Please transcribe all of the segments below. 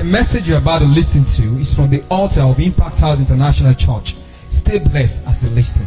The message you're about to listen to is from the altar of Impact House International Church. Stay blessed as you listen.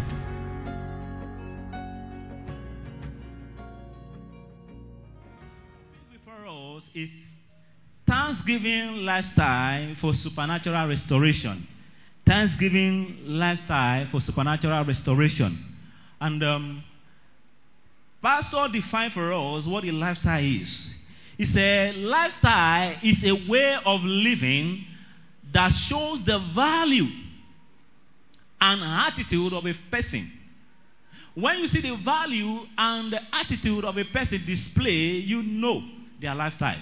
For us is Thanksgiving lifestyle for supernatural restoration. Thanksgiving lifestyle for supernatural restoration. And Pastor defined for us what a lifestyle is. He said, lifestyle is a way of living that shows the value and attitude of a person. When you see the value and the attitude of a person display, you know their lifestyle.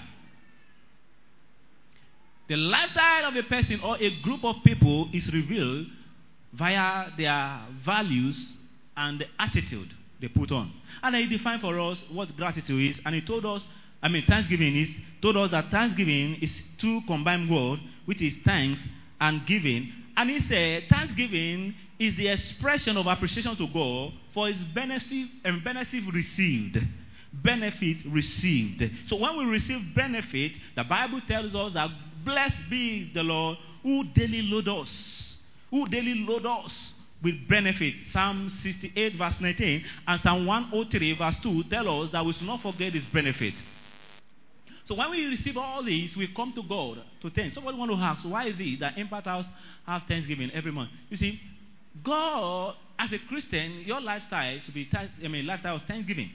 The lifestyle of a person or a group of people is revealed via their values and the attitude they put on. And he defined for us what gratitude is, and he told us, Thanksgiving is, told us that Thanksgiving is two combined words, which is thanks and giving. And he said, Thanksgiving is the expression of appreciation to God for his benefit and benefit received. Benefit received. So when we receive benefit, the Bible tells us that blessed be the Lord who daily load us. Who daily load us with benefit. Psalm 68 verse 19 and Psalm 103 verse 2 tell us that we should not forget his benefit. So when we receive all these, we come to God to thank. Somebody want to ask, why is it that Impact House has Thanksgiving every month? You see, God, as a Christian, your lifestyle should be lifestyle of Thanksgiving.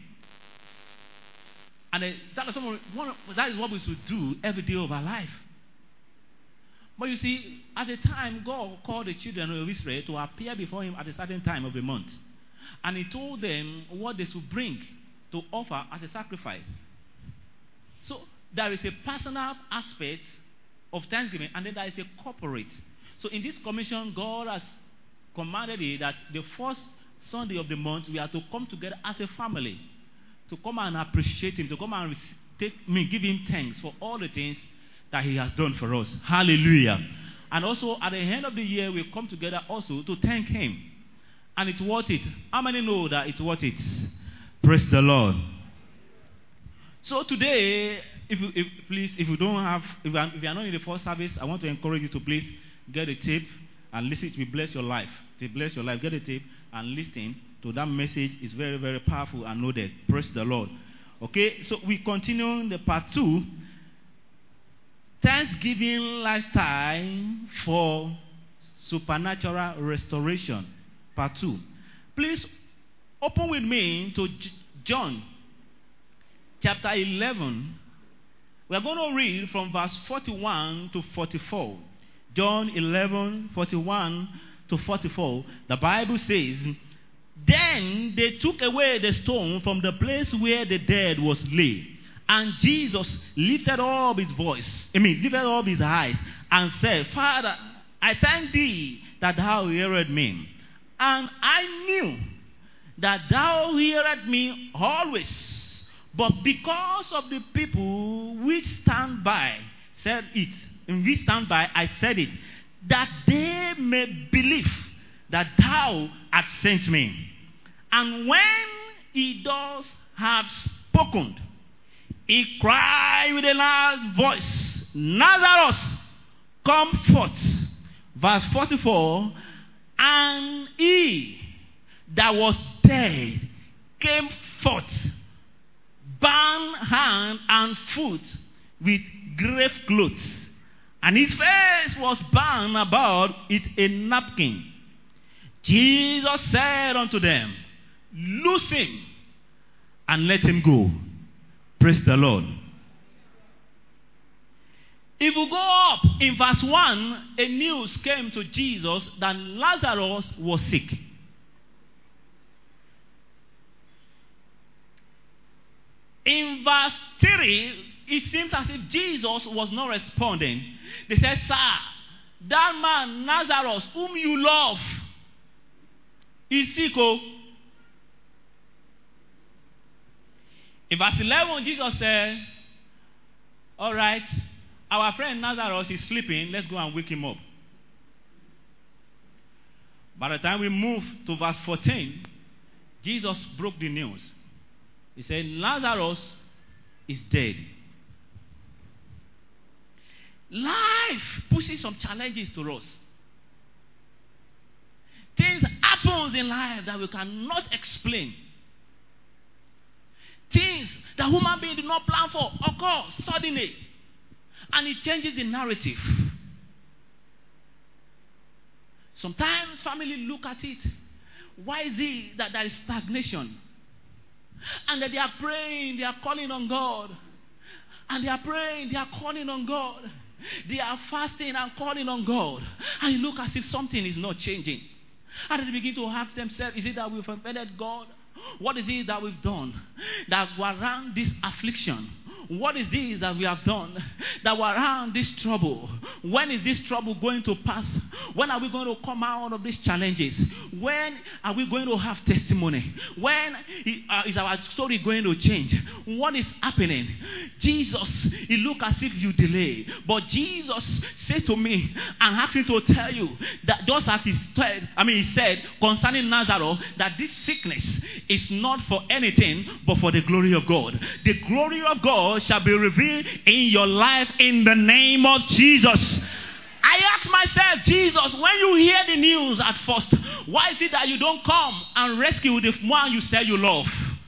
And that is what we should do every day of our life. But you see, at the time, God called the children of Israel to appear before him at a certain time of the month. And he told them what they should bring to offer as a sacrifice. So there is a personal aspect of Thanksgiving, and then there is a corporate. So in this commission, God has commanded it that the first Sunday of the month, we are to come together as a family to come and appreciate him, to come and give him thanks for all the things that he has done for us. Hallelujah. And also at the end of the year, we come together also to thank him. And it's worth it. How many know that it's worth it? Praise the Lord. So today, if you are not in the first service, I want to encourage you to please get a tape and listen. It will bless your life. To bless your life, get a tape and listen to that message. It's very, very powerful and loaded. Praise the Lord. Okay, so we continue the part 2. Thanksgiving lifestyle for supernatural restoration. Part 2. Please open with me to John chapter 11. We are going to read from verse 41 to 44. John 11, 41 to 44. The Bible says, then they took away the stone from the place where the dead was laid. And Jesus lifted up his eyes and said, Father, I thank thee that thou hearest me. And I knew that thou hearest me always. But because of the people which stand by, I said it, that they may believe that thou hast sent me. And when he thus had spoken, he cried with a loud voice, Lazarus, come forth. Verse 44, and he that was dead came forth, bound hand and foot with grave clothes, and his face was bound about with a napkin. Jesus said unto them, loose him and let him go. Praise the Lord. If we go up in verse 1, a news came to Jesus that Lazarus was sick. In verse 3, it seems as if Jesus was not responding. They said, sir, that man Lazarus, whom you love, is sick. In verse 11, Jesus said, all right, our friend Lazarus is sleeping. Let's go and wake him up. By the time we move to verse 14, Jesus broke the news. He said, Lazarus is dead. Life pushes some challenges to us. Things happen in life that we cannot explain. Things that human beings did not plan for occur suddenly. And it changes the narrative. Sometimes family look at it. Why is it that there is stagnation? And that they are praying, they are calling on God. And they are praying, they are calling on God. They are fasting and calling on God. And you look as if something is not changing. And they begin to ask themselves, is it that we've offended God? What is it that we've done that we're around this affliction? What is this that we have done that we're around this trouble? When is this trouble going to pass? When are we going to come out of these challenges? When are we going to have testimony? When is our story going to change? What is happening? Jesus, it looks as if you delay. But Jesus said to me and asked me to tell you that just as he said concerning Nazareth, that this sickness is not for anything but for the glory of God. The glory of God shall be revealed in your life in the name of Jesus. I ask myself, Jesus, when you hear the news at first, why is it that you don't come and rescue the one you say you love?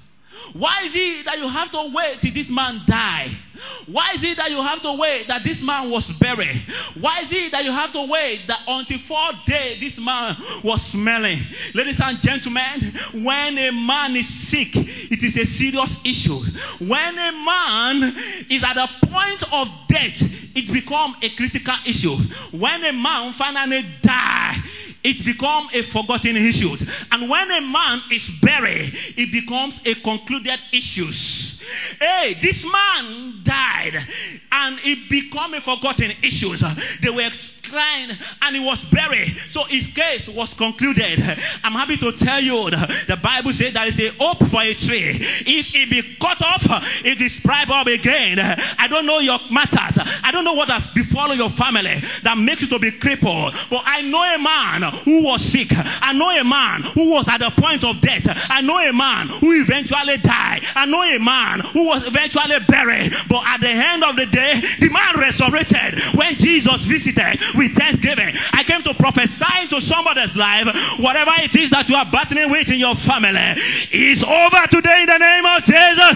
Why is it that you have to wait till this man die? Why is it that you have to wait that this man was buried? Why is it that you have to wait that until 4 days this man was smelling? Ladies and gentlemen, when a man is sick, it is a serious issue. When a man is at a point of death, it becomes a critical issue. When a man finally dies, it becomes a forgotten issue. And when a man is buried, it becomes a concluded issue. Hey, this man died and it became a forgotten issue. They were crying and he was buried. So his case was concluded. I'm happy to tell you the Bible says there is a hope for a tree. If it be cut off, it is sprout up again. I don't know your matters. I don't know what has befallen your family that makes you to be crippled. But I know a man who was sick. I know a man who was at the point of death. I know a man who eventually died. I know a man who was eventually buried. But at the end of the day, the man resurrected when Jesus visited with thanksgiving. I came to prophesy to somebody's life. Whatever it is that you are battling with in your family is over today in the name of Jesus.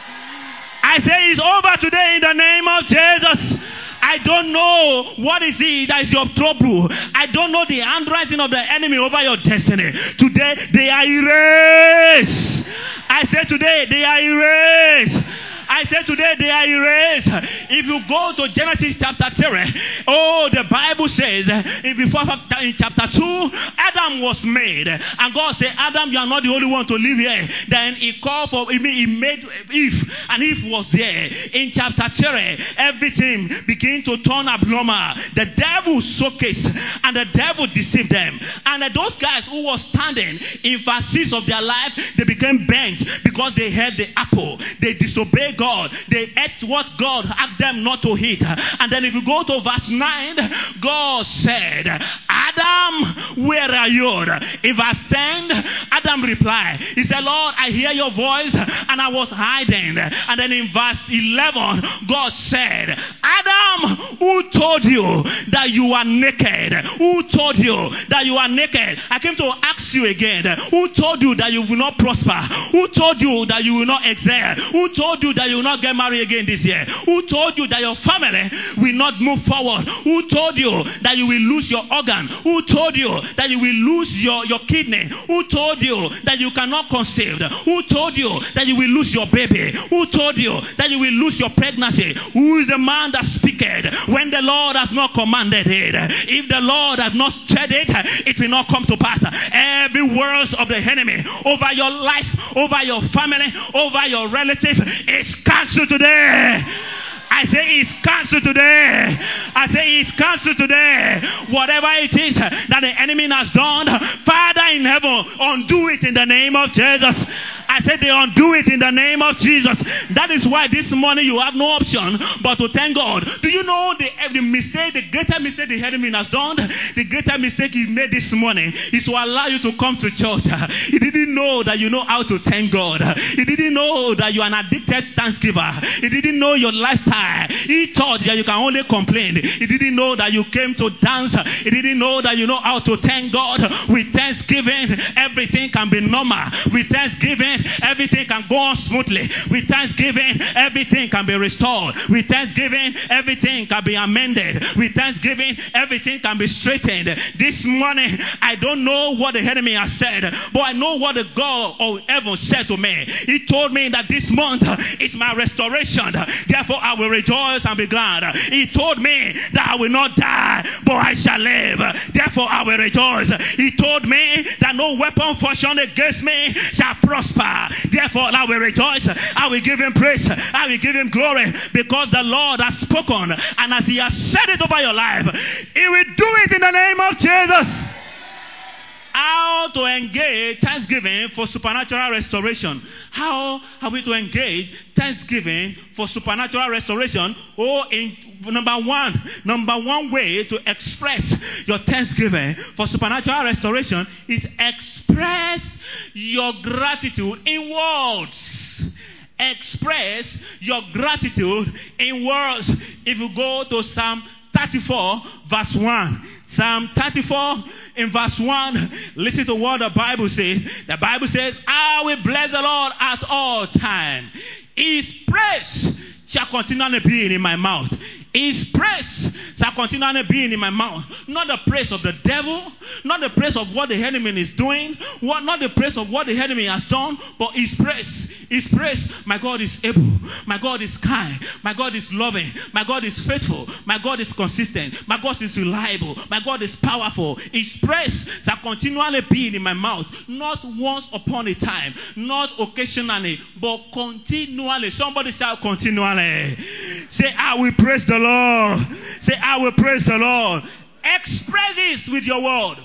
I say it's over today in the name of Jesus. I don't know what is it that is your trouble. I don't know the handwriting of the enemy over your destiny. Today they are erased. I say today they are erased. I said today they are erased. If you go to Genesis chapter 3, the Bible says in chapter 2, Adam was made. And God said, Adam, you are not the only one to live here. Then he called for, he made Eve. And Eve was there. In chapter 3, everything began to turn abnormal. The devil showcased and the devil deceived them. And those guys who were standing in verse 6 of their life, they became bent because they had the apple. They disobeyed God. They ate what God asked them not to eat. And then if you go to verse 9, God said, Adam, where are you? In verse 10, Adam replied, he said, Lord, I hear your voice and I was hiding. And then in verse 11, God said, Adam, who told you that you are naked? Who told you that you are naked? I came to ask you again, who told you that you will not prosper? Who told you that you will not excel? Who told you that you will not get married again this year? Who told you that your family will not move forward? Who told you that you will lose your organ? Who told you that you will lose your kidney? Who told you that you cannot conceive? Who told you that you will lose your baby? Who told you that you will lose your pregnancy? Who is the man that speaketh when the Lord has not commanded it? If the Lord has not said it, it will not come to pass. Every word of the enemy over your life, over your family, over your relatives is cancelled today. I say it's cancelled today. I say it's cancelled today. Whatever it is that the enemy has done, Father in heaven, undo it in the name of Jesus. I said they undo it in the name of Jesus. That is why this morning you have no option but to thank God. Do you know the mistake, the greater mistake the enemy has done? The greater mistake he made this morning is to allow you to come to church. He didn't know that you know how to thank God. He didn't know that you are an addicted thanksgiver. He didn't know your lifestyle. He thought that you can only complain. He didn't know that you came to dance. He didn't know that you know how to thank God. With thanksgiving, everything can be normal. With thanksgiving, everything can go on smoothly. With thanksgiving, everything can be restored. With thanksgiving, everything can be amended. With thanksgiving, everything can be straightened. This morning, I don't know what the enemy has said, but I know what the God of heaven said to me. He told me that this month is my restoration. Therefore, I will rejoice and be glad. He told me that I will not die, but I shall live. Therefore, I will rejoice. He told me that no weapon fashioned against me shall prosper. Therefore, I will rejoice. I will give him praise. I will give him glory, because the Lord has spoken, and as he has said it over your life, he will do it in the name of Jesus. How to engage thanksgiving for supernatural restoration? How are we to engage thanksgiving for supernatural restoration? Number one way to express your thanksgiving for supernatural restoration is express your gratitude in words. Express your gratitude in words. If you go to Psalm 34 verse 1. Psalm 34 in verse 1, listen to what the Bible says. The Bible says, I will bless the Lord at all times. His praise shall continually be in my mouth. His praise shall continually be in my mouth. Not the praise of the devil, not the praise of what the enemy is doing, not the praise of what the enemy has done, but his praise. His praise. My God is able. My God is kind. My God is loving. My God is faithful. My God is consistent. My God is reliable. My God is powerful. His praise shall continually be in my mouth. Not once upon a time, not occasionally, but continually. Somebody shout continually. Say, I will praise the Lord. Say, I will praise the Lord. Express this with your word.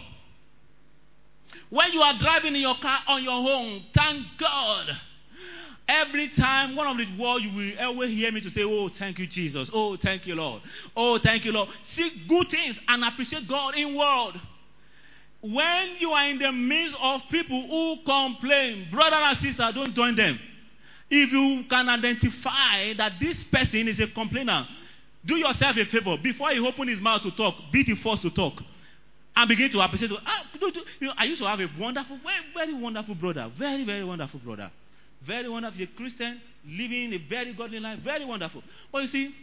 When you are driving in your car on your own, thank God. Every time, one of these words, you will always hear me to say, oh, thank you, Jesus. Oh, thank you, Lord. Oh, thank you, Lord. Seek good things and appreciate God in word. When you are in the midst of people who complain, brother and sister, don't join them. If you can identify that this person is a complainer, do yourself a favor. Before he opens his mouth to talk, be the first to talk. And begin to appreciate. I used to have a wonderful, very, very wonderful brother. Very, very wonderful brother. Very wonderful. He's a Christian, living a very godly life. Very wonderful. But you see,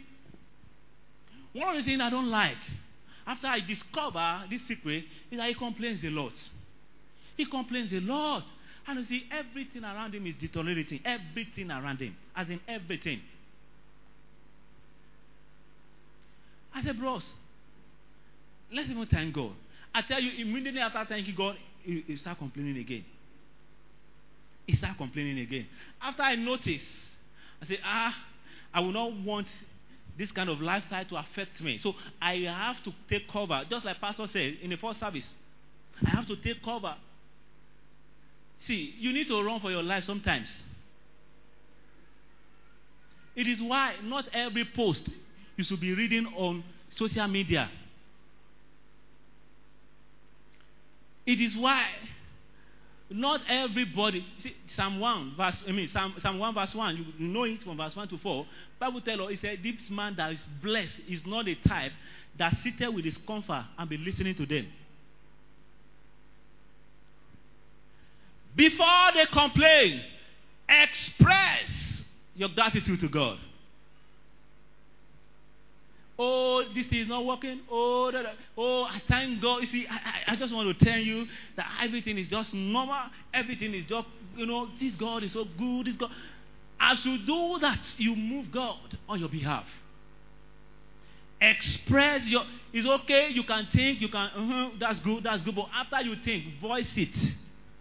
one of the things I don't like, after I discover this secret, is that he complains a lot. He complains a lot. And you see, everything around him is deteriorating. Everything around him. As in everything. I said, bros, let's even thank God. I tell you, immediately after thanking God, he start complaining again. He start complaining again. After I noticed, I said, I will not want this kind of lifestyle to affect me. So I have to take cover. Just like Pastor said in the first service, I have to take cover. See, you need to run for your life sometimes. It is why not every post you should be reading on social media. It is why not everybody. See, Psalm 1 verse 1. You know it from verse 1 to 4. Bible tells us, it said, this man that is blessed is not a type that sitteth with his comfort and be listening to them. Before they complain, express your gratitude to God. Oh, this is not working. Oh, I thank God. You see, I just want to tell you that everything is just normal. Everything is just, this God is so good. This God. As you do that, you move God on your behalf. Express your, it's okay, you can think, you can, that's good. But after you think, voice it.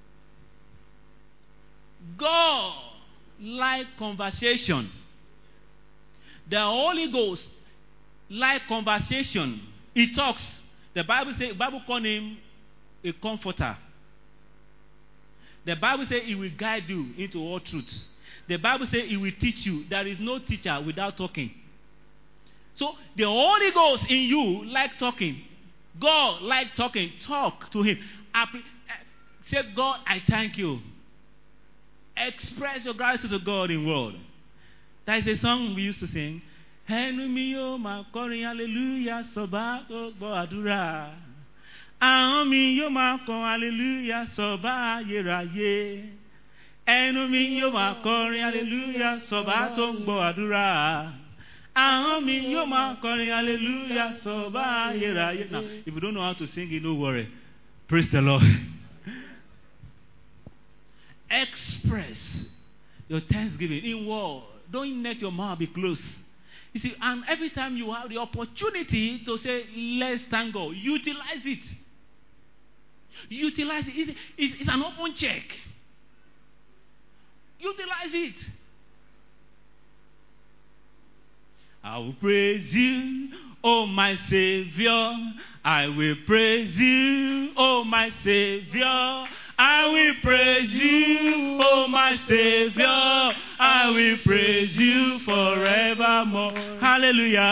God like conversation. The Holy Ghost like conversation. He talks. The Bible calls him a comforter. The Bible says He will guide you into all truth. The Bible says He will teach you. There is no teacher without talking. So the Holy Ghost in you like talking. God like talking. Talk to Him. Say, God, I thank you. Express your gratitude to God in word. That is a song we used to sing. Hallelujah, soba adura. Ami yo ma kon hallelujah soba yeraye. Enu mi yo ma kọrin hallelujah soba tó ń gbọ́ àdúrà. Ahọ́n mi yo ma kọrin hallelujah soba yeraye. Now, if you don't know how to sing it, no worry. Praise the Lord. Express your thanksgiving in word. Don't let your mouth be closed. You see, and every time you have the opportunity to say, let's thank God, utilize it. Utilize it. It's an open check. Utilize it. I will praise you, oh my Savior. I will praise you, oh my Savior. I will praise you, oh my Savior. I will praise you forevermore. Hallelujah.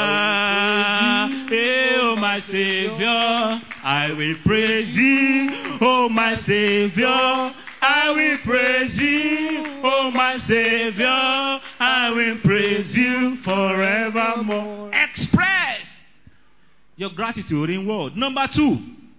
Hey, oh my Savior. I will praise you, oh my Savior. I will praise you, oh my Savior. I will praise you forevermore. Express your gratitude in word. Number 2.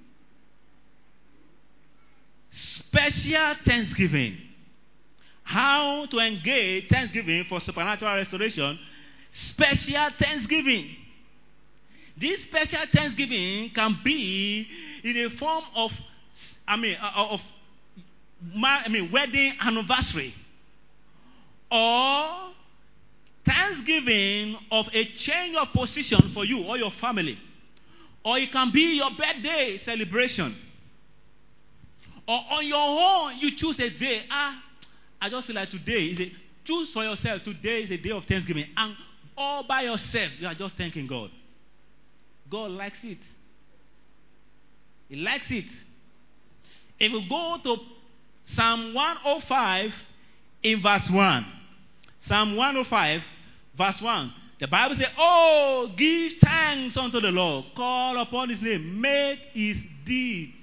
Special thanksgiving. How to engage thanksgiving for supernatural restoration. Special thanksgiving. This special thanksgiving can be in a form of, wedding anniversary, or thanksgiving of a change of position for you or your family, or it can be your birthday celebration. Or on your own, you choose a day. I just feel like today choose for yourself. Today is a day of thanksgiving. And all by yourself, you are just thanking God. God likes it. He likes it. If you go to Psalm 105 in verse 1. Psalm 105 verse 1. The Bible says, oh, give thanks unto the Lord. Call upon His name. Make His deed.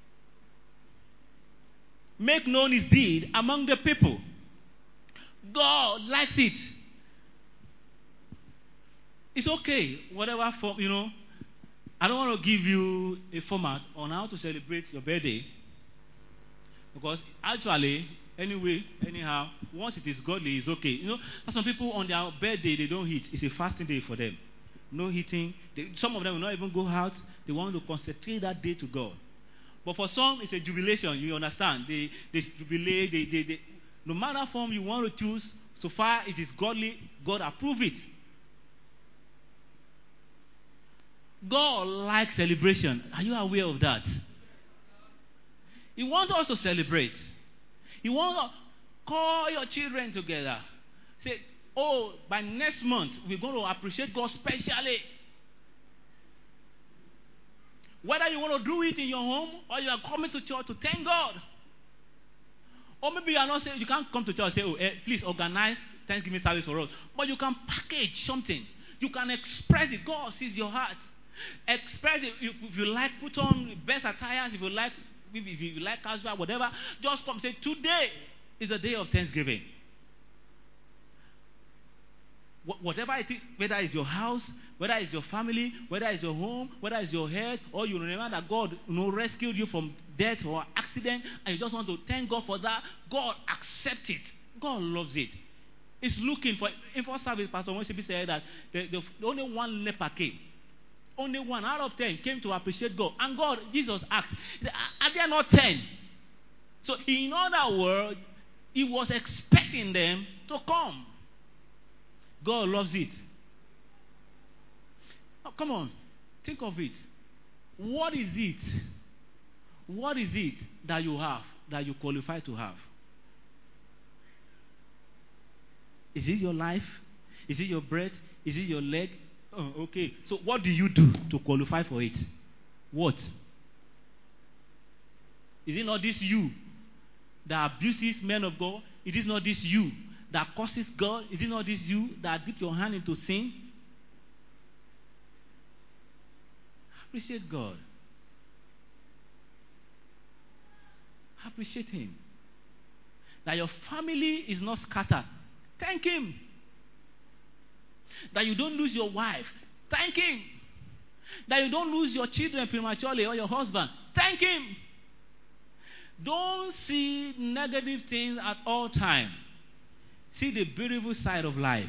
Make known His deed among the people. God likes it. It's okay, whatever form, I don't want to give you a format on how to celebrate your birthday. Because actually, anyhow, once it is godly, it's okay. Some people on their birthday, they don't eat. It's a fasting day for them. No eating. Some of them will not even go out. They want to consecrate that day to God. But for some, it's a jubilation. You understand? They jubilate. No matter form you want to choose, so far it is godly, God approve it. God likes celebration. Are you aware of that? He wants us to celebrate. He wants to call your children together. Say, oh, by next month, we're going to appreciate God specially. Whether you want to do it in your home or you are coming to church to thank God. Or maybe you are not saying, you can't come to church and say, oh, please organize Thanksgiving service for us. But you can package something. You can express it. God sees your heart. Express it. If you like, put on best attires. If you like casual, whatever, just come. Say, today is the day of Thanksgiving. Whatever it is, whether it's your house, whether it's your family, whether it's your home, whether it's your health, or you remember that God rescued you from death or accident, and you just want to thank God for that, God accepts it. God loves it. It's looking for. In first service, Pastor Moshe said that the only one leper came. Only 1 out of 10 came to appreciate God. And God, Jesus asked, he said, are there not 10? So in other words, He was expecting them to come. God loves it. Oh, come on, think of it. What is it? What is it that you have, that you qualify to have? Is it your life? Is it your breath? Is it your leg? Oh, okay. So what do you do to qualify for it? What? Is it not this you that abuses men of God? It is not this you that curses God? It is not this you that dips your hand into sin? Appreciate God. Appreciate Him. That your family is not scattered. Thank Him. That you don't lose your wife. Thank Him. That you don't lose your children prematurely or your husband. Thank Him. Don't see negative things at all times. See the beautiful side of life.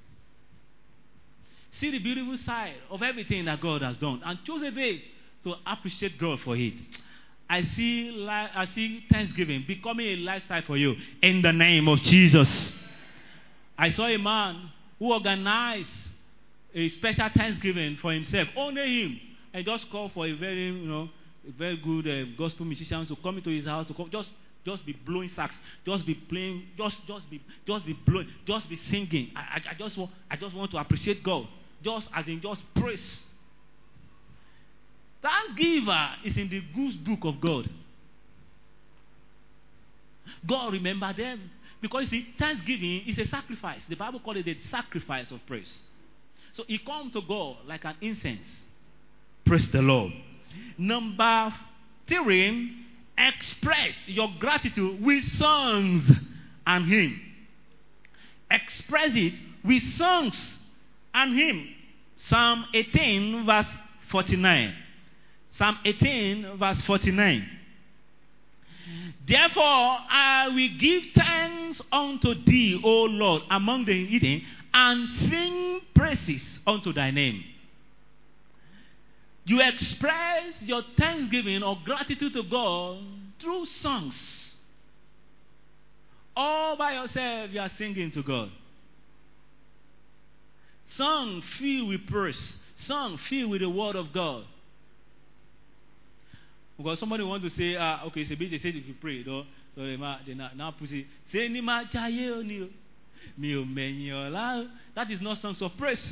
See the beautiful side of everything that God has done. And choose a day to appreciate God for it. I see Thanksgiving becoming a lifestyle for you in the name of Jesus. I saw a man who organized a special Thanksgiving for himself, only him, and just called for a very good gospel musician to come into his house to come, just be blowing sax, just be playing, just be blowing, just be singing. I just want to appreciate God, just praise. Thanksgiver is in the good book of God. God remember them. Because you see, thanksgiving is a sacrifice. The Bible calls it a sacrifice of praise. So it comes to God like an incense. Praise the Lord. Number 3, express your gratitude with songs and hymns. Express it with songs and hymns. Psalm 18 verse 49. Psalm 18 verse 49. Therefore I will give thanks unto thee, O Lord, among the heathen, and sing praises unto thy name. You express your thanksgiving or gratitude to God through songs. All by yourself you are singing to God. Song filled with praise. Song filled with the word of God. Because somebody wants to say, okay, it's a bit, they said if you pray, though, so they now pussy. Say, that is not songs of praise.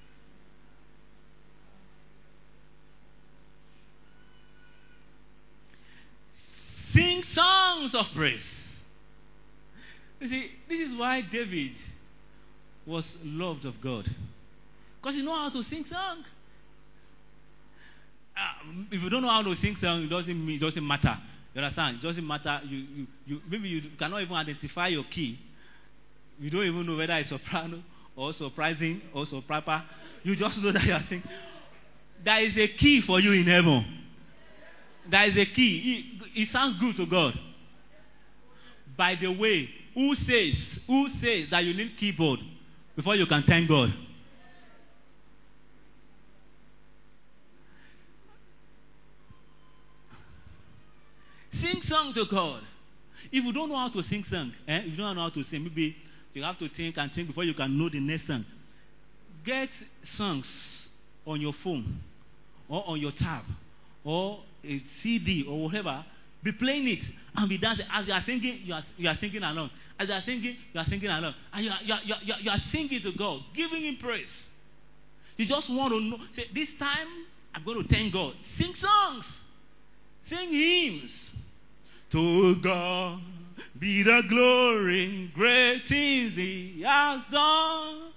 Sing songs of praise. You see, this is why David was loved of God. Because he knows how to sing songs. If you don't know how to sing song, it doesn't matter. You understand? It doesn't matter. Maybe you cannot even identify your key. You don't even know whether it's soprano or surprising or soprano. You just know that you are singing. There is a key for you in heaven. There is a key. It sounds good to God. By the way, who says that you need keyboard before you can thank God? Sing song to God. If you don't know how to sing song, if you don't know how to sing, maybe you have to think and think before you can know the next song. Get songs on your phone or on your tab or a CD or whatever. Be playing it and be dancing. As you are singing, you are singing along. As you are singing, you are singing along. And you are singing to God, giving Him praise. You just want to know. Say, this time I'm going to thank God. Sing songs. Sing hymns. To God be the glory, great things He has done.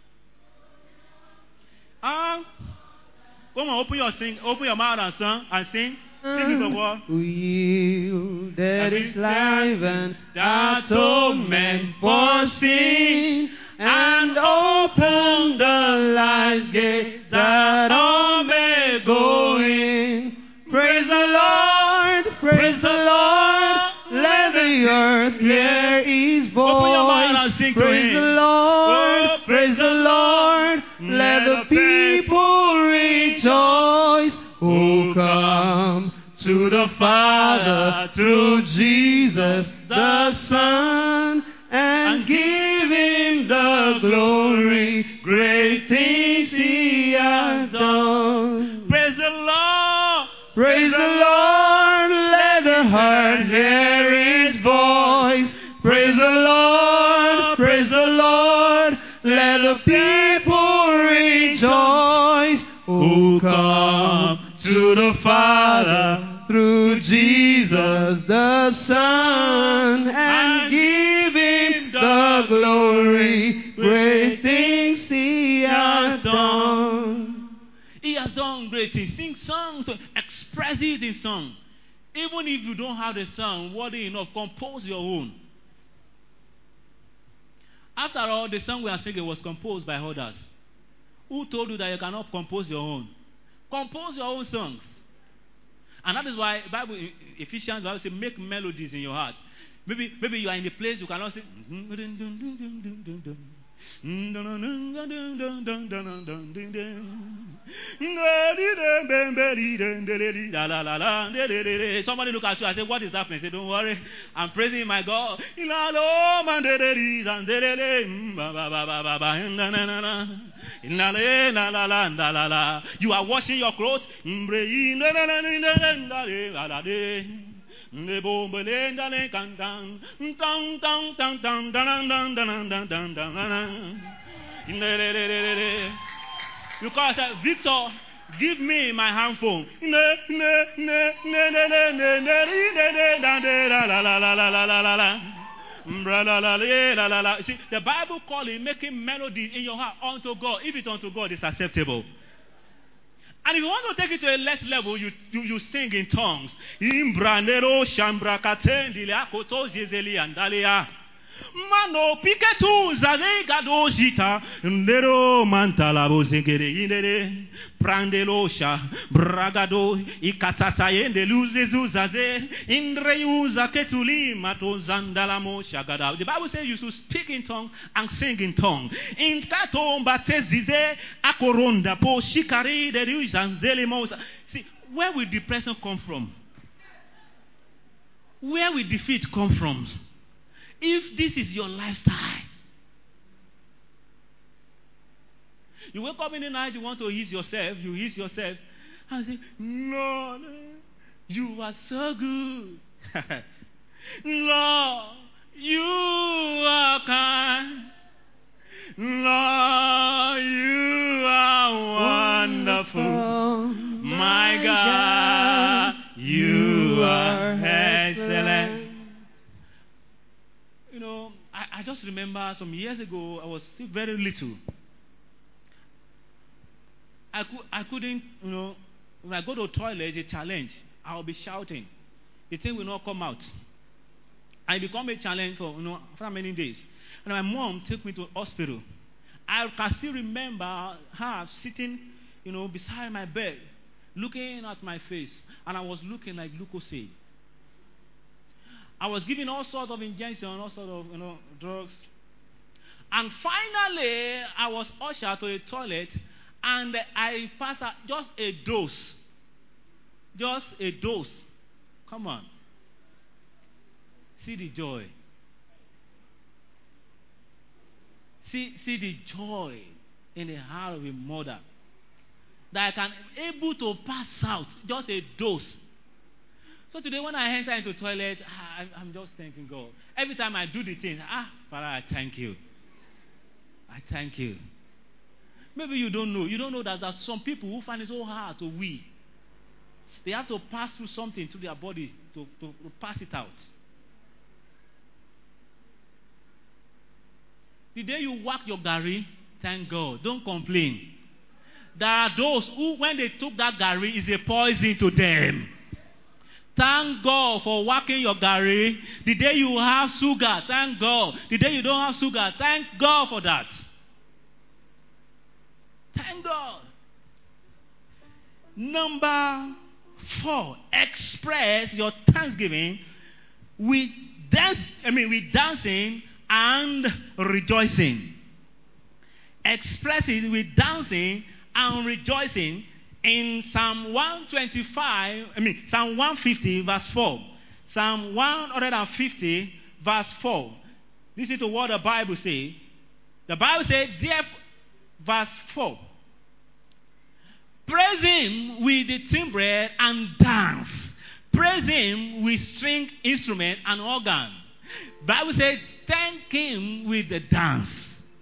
Come on, open your mouth and sing. Sing the word. Who yielded His life and atonement for sin, and opened the life gate that all may go in. Praise the Lord, praise the Lord. Let the earth hear His voice. Open your mouth and sing to Praise Him. the Lord, praise the Lord. Let the people rejoice who come to the Father through Jesus the Son, and give Him the glory. Great things He has done. Praise the Lord. Praise the Lord, let the heart hear His voice. Praise the Lord, praise the Lord, let the people rejoice who come to the Father through Jesus Jesus the Son and give Him the glory. Great things He has done. He has done great things. Sing songs, express it in song. Even if you don't have the song worthy enough, compose your own. After all, the song we are singing was composed by others. Who told you that you cannot compose your own? Compose your own songs. And that is why Bible, Ephesians, Bible says, make melodies in your heart. Maybe you are in a place you cannot sing. Somebody look at you and say, what is happening? Say, don't worry, I'm praising my God. You are washing your clothes. You call yourself, Victor, give me my handphone. See, the Bible calls it making melody in your heart unto God. If it's unto God, it's acceptable. And if you want to take it to a less level, you sing in tongues. Mano piketu zade gado zita ndero mantala bozengere indere prandelosha bragado ikatata yende luzezu zaze indre uza ketuli mato zandala mo shagada. The Bible says you should speak in tongue and sing in tongue. In kato mbate zize akoronda po shikari de uzanzele mosa. See, where will depression come from? Where will defeat come from? If this is your lifestyle, you wake up in the night, you want to ease yourself, and say, Lord, you are so good. Lord, you are kind. Lord, you are wonderful. My God, you are excellent. You know, I just remember some years ago, I was still very little. I couldn't, you know, when I go to the toilet, it's a challenge. I'll be shouting. The thing will not come out. I become a challenge for, you know, for many days. And my mom took me to hospital. I can still remember her sitting, you know, beside my bed, looking at my face. And I was looking like Lucozade. I was given all sorts of injections, all sorts of, you know, drugs. And finally, I was ushered to a toilet, and I passed out just a dose. Just a dose. Come on. See the joy. See the joy in the heart of a mother. That I can able to pass out just a dose. So today when I enter into the toilet, I'm just thanking God. Every time I do the things, Father, I thank you. I thank you. Maybe you don't know. You don't know that there are some people who find it so hard to wee. They have to pass through something to their body to pass it out. The day you whack your gari, thank God. Don't complain. There are those who, when they took that gari, is a poison to them. Thank God for whacking your gari. The day you have sugar, thank God. The day you don't have sugar, thank God for that. Thank God. Number 4, express your thanksgiving with dancing and rejoicing. Express it with dancing and rejoicing. In Psalm 150, verse 4. Psalm 150, verse 4. Listen to what the Bible says. The Bible says, verse 4. Praise him with the timbrel and dance. Praise him with string instrument and organ. Bible says, thank him with the dance.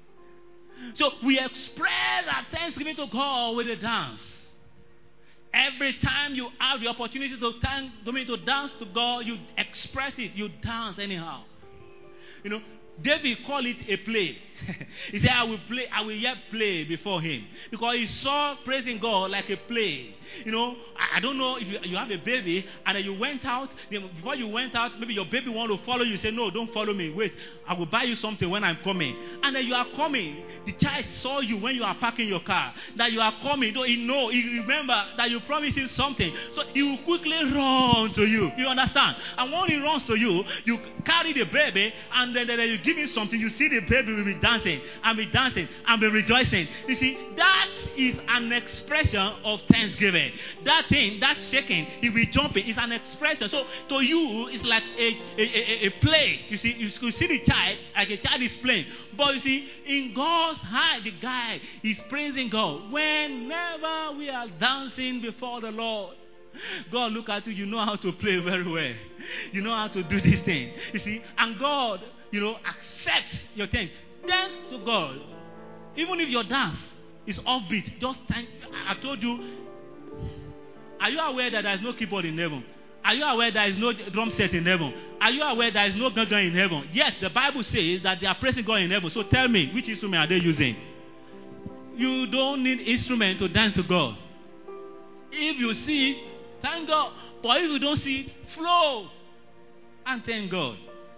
So we express our thanksgiving to God with a dance. Every time you have the opportunity to dance to God, you express it. You dance anyhow. You know, David called it a play. He said, I will yet play before him. Because he saw praising God like a play. You know, I don't know if you have a baby and then you went out. Before you went out, maybe your baby want to follow you. Say, no, don't follow me. Wait, I will buy you something when I'm coming. And then you are coming. The child saw you when you are parking your car. That you are coming. He remember that you promised him something. So he will quickly run to you. You understand? And when he runs to you, you carry the baby and then you give him something. You see the baby will be dancing and be rejoicing. You see, that is an expression of thanksgiving. That thing, that shaking, he will jumping, is an expression. So to you, it's like a play. You see the child, like a child is playing. But you see, in God's eye, the guy is praising God. Whenever we are dancing before the Lord, God look at you, you know how to play very well. You know how to do this thing. You see, and God, accepts your thing. Dance to God. Even if your dance is offbeat, just thank. I told you, are you aware that there is no keyboard in heaven? Are you aware there is no drum set in heaven? Are you aware there is no gangan in heaven? Yes, the Bible says that they are praising God in heaven. So tell me, which instrument are they using? You don't need instrument to dance to God. If you see, thank God. But if you don't see, flow and thank God.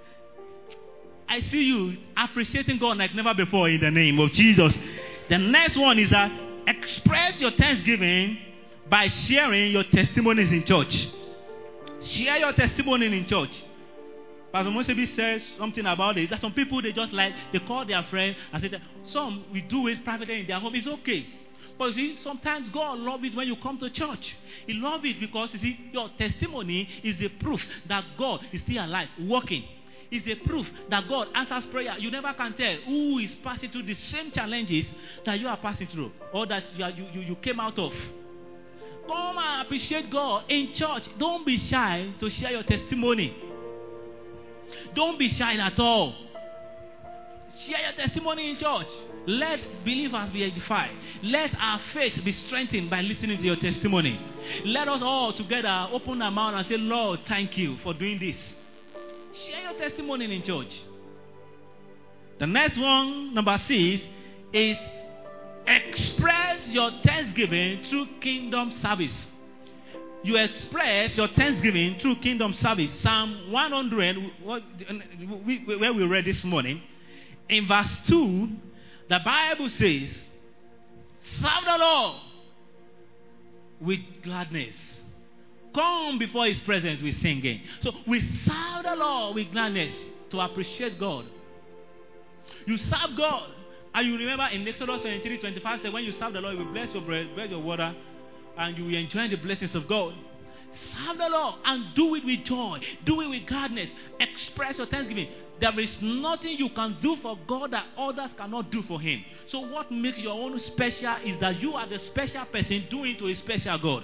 I see you appreciating God like never before in the name of Jesus. The next one is that express your thanksgiving by sharing your testimonies in church. Share your testimony in church. Pastor Mosebi says something about it. That some people, they call their friend and say that some we do it privately in their home. It's okay. But you see, sometimes God loves it when you come to church. He loves it because, you see, your testimony is a proof that God is still alive, working. It's a proof that God answers prayer. You never can tell who is passing through the same challenges that you are passing through or that you came out of. Come and appreciate God in church. Don't be shy to share your testimony. Don't be shy at all. Share your testimony in church. Let believers be edified. Let our faith be strengthened by listening to your testimony. Let us all together open our mouth and say, Lord, thank you for doing this. Share your testimony in church. The next one, number 6, is express your thanksgiving through kingdom service. You express your thanksgiving through kingdom service. Psalm 100, where we read this morning, in verse 2, the Bible says, serve the Lord with gladness. Come before his presence with singing. So we serve the Lord with gladness to appreciate God. You serve God. And you remember in Exodus 23:25 said, when you serve the Lord, you will bless your bread, bless your water, and you will enjoy the blessings of God. Serve the Lord and do it with joy. Do it with gladness. Express your thanksgiving. There is nothing you can do for God that others cannot do for him. So what makes your own special is that you are the special person doing to a special God.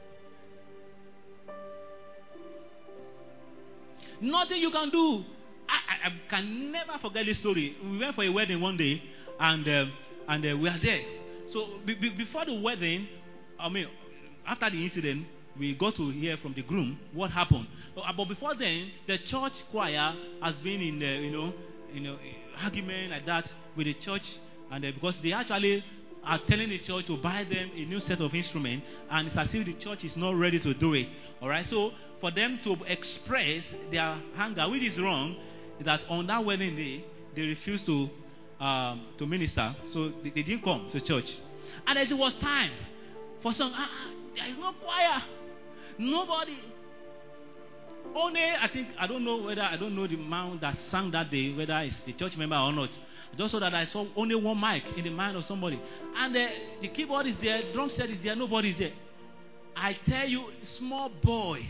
Nothing you can do. I can never forget this story. We went for a wedding one day, and we are there. So before the wedding, after the incident, we got to hear from the groom what happened. But before then, the church choir has been in argument like that with the church, and because they actually are telling the church to buy them a new set of instruments, and it's as if the church is not ready to do it. All right, so for them to express their anger, which is wrong, is that on that wedding day they refused to minister, so they didn't come to church. And as it was time for some, there is no choir, nobody. Only I don't know the man that sang that day, whether it's the church member or not. Just so that I saw only one mic in the mind of somebody, and the keyboard is there, drum set is there, nobody is there. I tell you, a small boy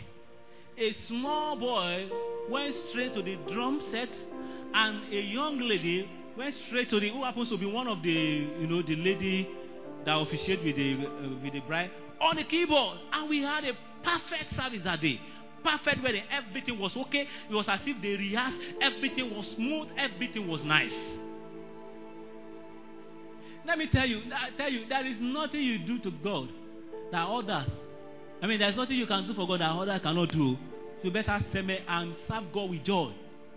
went straight to the drum set, and a young lady went straight to who happens to be one of the the lady that officiated with the bride on the keyboard, and we had a perfect service that day. Perfect wedding. Everything was okay. It was as if they rehearsed. Everything was smooth. Everything was nice. Let me tell you, there is nothing you do to God that others I mean, there's nothing you can do for God that others cannot do. You better serve and serve God with joy.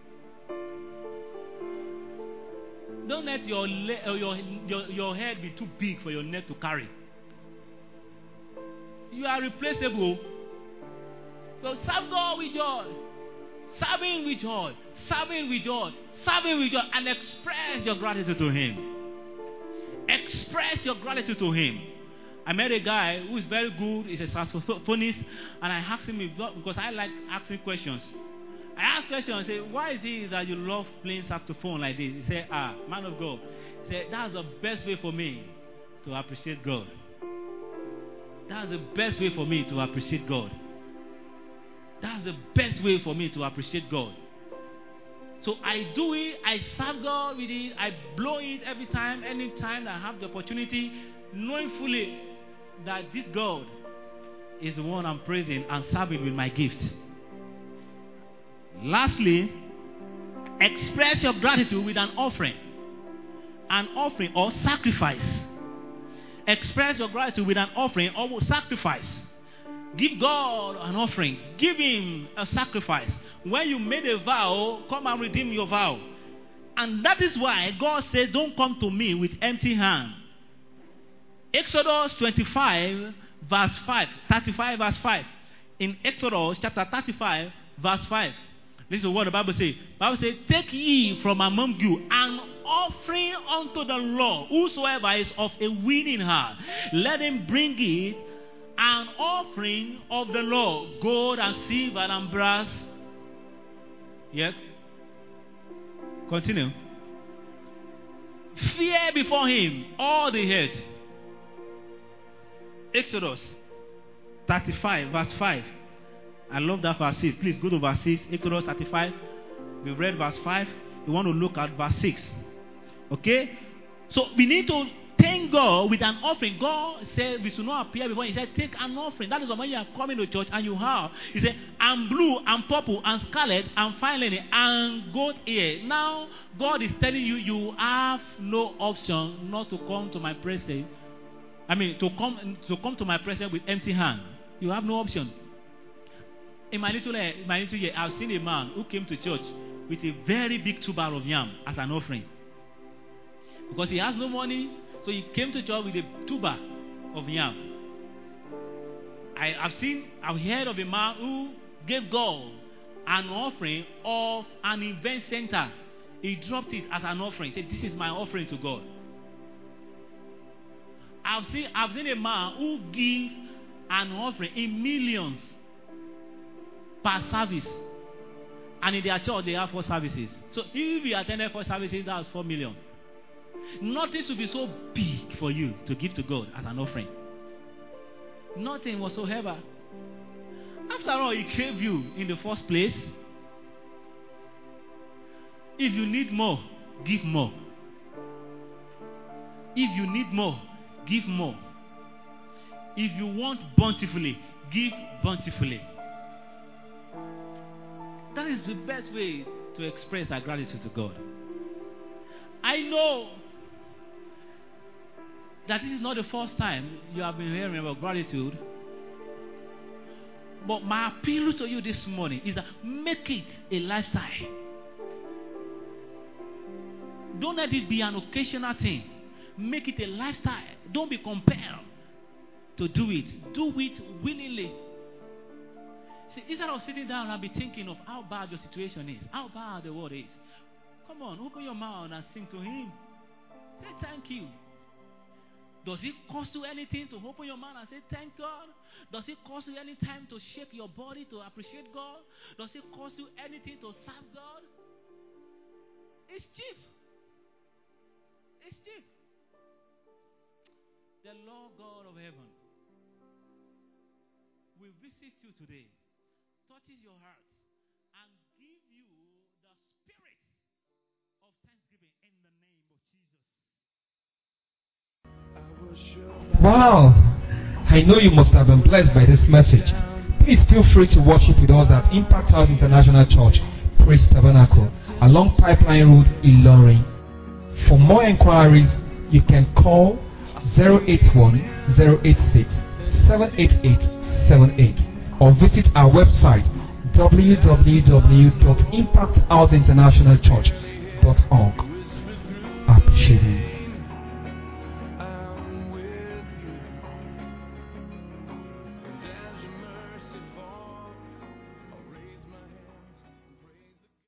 Don't let your head be too big for your neck to carry. You are replaceable. So serve God with joy. Serve Him with joy. Serve Him with joy. Serve Him with joy. And express your gratitude to Him. Express your gratitude to Him. I met a guy who is very good. He's a saxophonist. And I asked him, because I like asking questions. I asked questions. I said, why is it that you love playing saxophone like this? He said, man of God. He said, that's the best way for me to appreciate God. That's the best way for me to appreciate God. That's the best way for me to appreciate God. So I do it. I serve God with it. I blow it every time, anytime I have the opportunity, knowing fully that this God is the one I'm praising and serving with my gift. Lastly, express your gratitude with an offering. An offering or sacrifice. Express your gratitude with an offering or sacrifice. Give God an offering. Give Him a sacrifice. When you made a vow, come and redeem your vow. And that is why God says, don't come to me with empty hand. Exodus 35 verse 5. 35 verse 5. In Exodus chapter 35 verse 5. This is what the Bible says. The Bible says, take ye from among you an offering unto the Lord. Whosoever is of a willing heart, let him bring it, an offering of the Lord, gold and silver and brass. Yet, continue. Fear before Him all the earth. Exodus 35 verse 5. I love that verse 6. Please go to verse 6. Exodus 35. We read verse 5. We want to look at verse 6. Okay? So we need to thank God with an offering. God said we should not appear before Him. He said, take an offering. That is when you are coming to church and you have. He said, and blue and purple and scarlet and fine linen and goat ear. Now, God is telling you, you have no option not to come to my presence. I mean, to come to my presence with empty hand. You have no option. In my little year, I've seen a man who came to church with a very big tuber of yam as an offering. Because he has no money, so he came to church with a tuber of yam. I've heard of a man who gave God an offering of an event center. He dropped it as an offering. He said, this is my offering to God. I've seen a man who gives an offering in millions per service. And in their church, they have 4 services. So if you attended 4 services, that's 4 million. Nothing should be so big for you to give to God as an offering. Nothing whatsoever. After all, He gave you in the first place. If you need more, give more. If you need more, give more. If you want bountifully, give bountifully. That is the best way to express our gratitude to God. I know that this is not the first time you have been hearing about gratitude. But my appeal to you this morning is that make it a lifestyle. Don't let it be an occasional thing. Make it a lifestyle. Don't be compelled to do it. Do it willingly. See, instead of sitting down and be thinking of how bad your situation is, how bad the world is, come on, open your mouth and sing to Him. Say thank you. Does it cost you anything to open your mouth and say thank God? Does it cost you any time to shake your body to appreciate God? Does it cost you anything to serve God? It's cheap. It's cheap. The Lord God of heaven will visit you today, touches your heart, and give you the spirit of thanksgiving in the name of Jesus. Wow! I know you must have been blessed by this message. Please feel free to worship with us at Impact House International Church, Praise Tabernacle, along Pipeline Road, Ilorin. For more inquiries, you can call 081 086 788 978 or visit our website www.impacthouseinternationalchurch.org. I appreciate you.